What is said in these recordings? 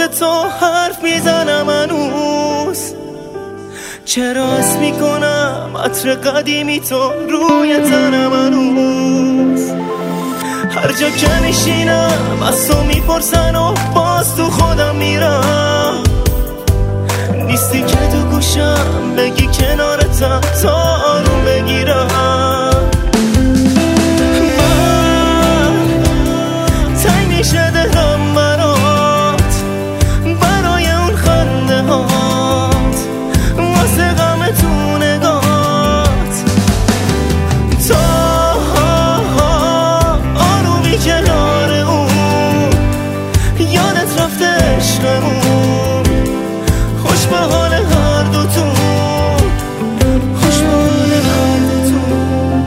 تو حرف میزنم هنوز، چرا حس میکنم عطر قدیمی تو روی تنم هنوز. هر جا که نشینم از تو میپرسن و باز تو خودم میرم، نیستی که تو گوشم بگی کنارتم تا آروم بگیرم. من تنگ میشه دلم برات، برای اون خنده هات، واسه غم تو نگات، تا آرومی کنار اون یادت رفته عشقمون. خوش به حال هر دوتون، خوش به حال هر دوتون.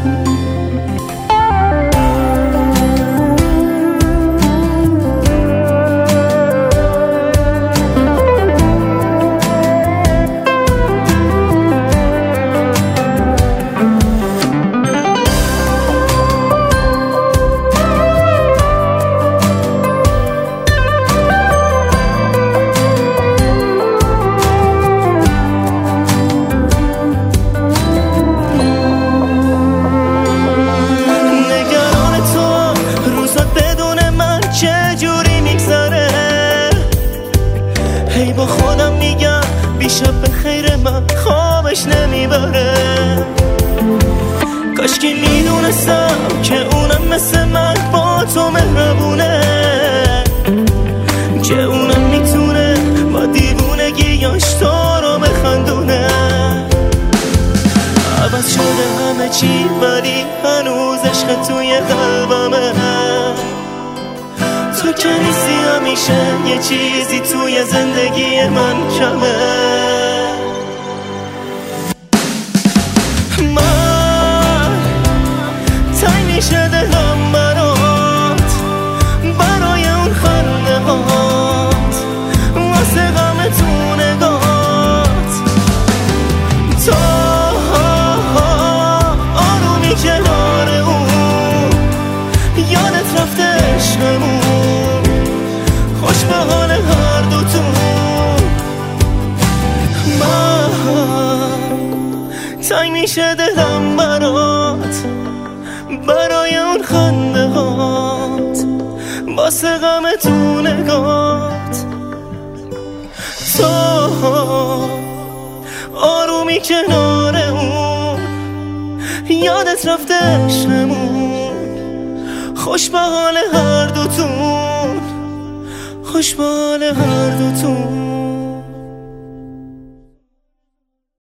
هی با خودم میگم بیشب به خیر من خوابش نمیبره. کاش که میدونستم که اونم مثل من با تو مهربونه، که اونم میتونه با دیوونگیاش تو رو بخندونه. عوض شده همه چی ولی هنوز عشق توی قلبمه. تو که نیستی همیشه یه چیزی توی زندگی من کمه. من تنگ میشه دلم برات، برای اون خنده هات، واسه غم تو نگات، تا آرومی کنار اون یادت رفته عشقمون. خوش به حال هر دوتون. من تنگ میشه دلم برات، برای اون خنده هات، واسه غم تو نگات، تا آرومی کنار اون یادت رفته عشقمون. خوش به حال هر دوتون، خوش به حال هر دوتون.